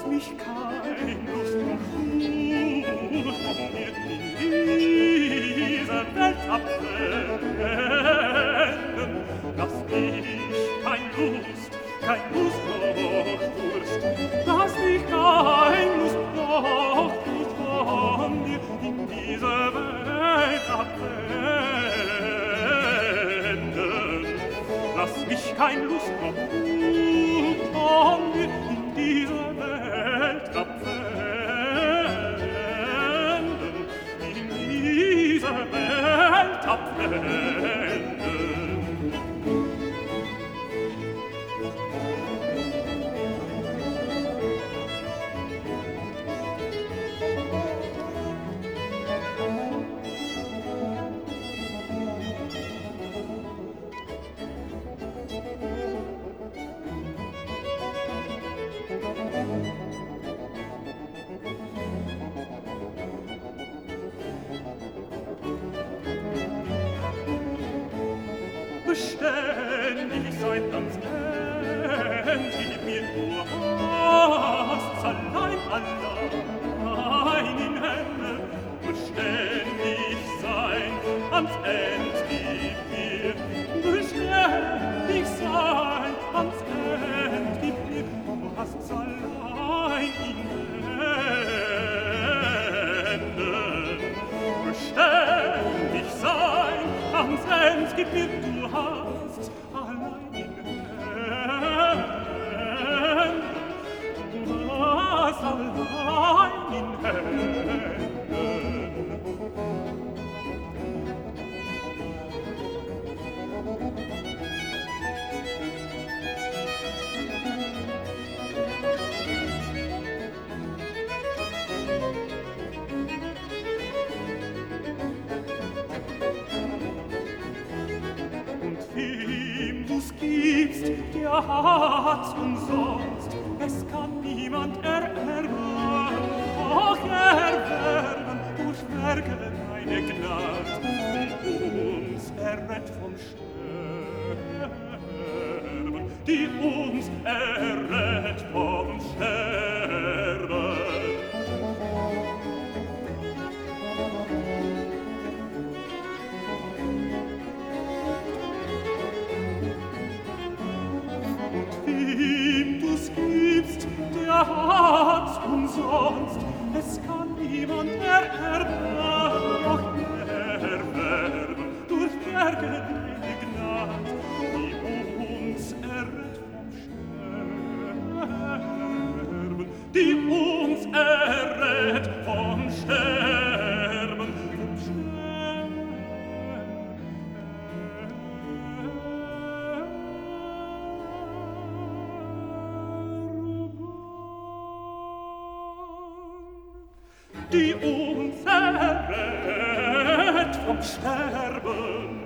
mich kein Lust und Mut mir in dieser Welt abwenden. Lass mich kein Lust noch Durst, lass mich kein Lust noch Durst von dir in dieser Welt abwenden. Lass mich kein Lust noch Mut von dir in dieser Welt abwenden, in dieser Welt abwenden. Beständig seit ans End, gib mir nur hast allein in Hände. Beständig sein ans End, gib mir beständig sein ans End, gib mir du hast's allein in Händen. Beständig sein ans End, gib mir du hast allein in Händen, du hast allein in Händen. Wem du's gibst, der hat's umsonst, es kann niemand ererben, auch erwerben durch Werke deine Gnad, die uns errett vom Sterben, die uns errett vom Sterben. Wem du's gibst, der hat's umsonst, es kann niemand ererben, auch erwerben durch Werke deine Gnad, die uns errett vom Sterben, die uns errett vom Sterben, vom Sterben. Die uns errett vom Sterben.